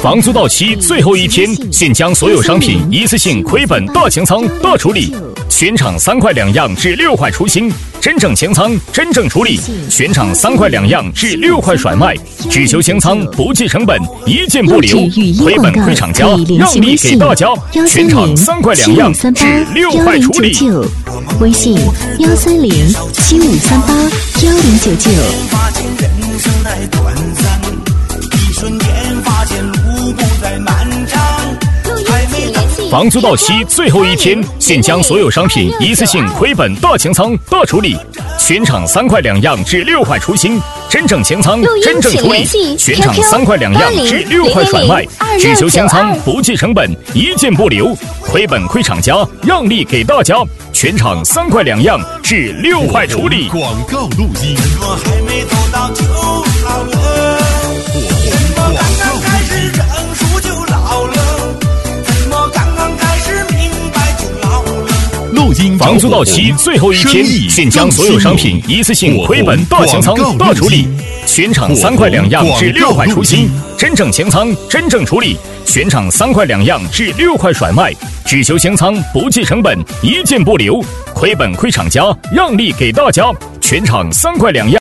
房租到期最后一天，现将所有商品一次性亏本大清仓大处理，全场3块2样至6块出新，真正清仓真正处理，全场3块2样至6块甩卖，只求清仓不计成本，一件不留，亏本亏厂家，让利给大家，全场3块2样至6块处理。 微信房租到期最后一天，现将所有商品一次性亏本大清仓大处理，全场3块2样至6块出新，真正清仓真正处理，全场3块2样至6块甩卖，只求清仓不计成本，一件不留，亏本亏厂家，让利给大家，全场3块2样至6块处理。 广告录音。 房租到期最后一天，现将所有商品一次性亏本大清仓大处理，全场3块2样至6块出新，真正清仓真正处理，全场3块2样至6块甩卖，只求清仓不计成本，一件不留，亏本亏厂家，让利给大家，全场3块2样。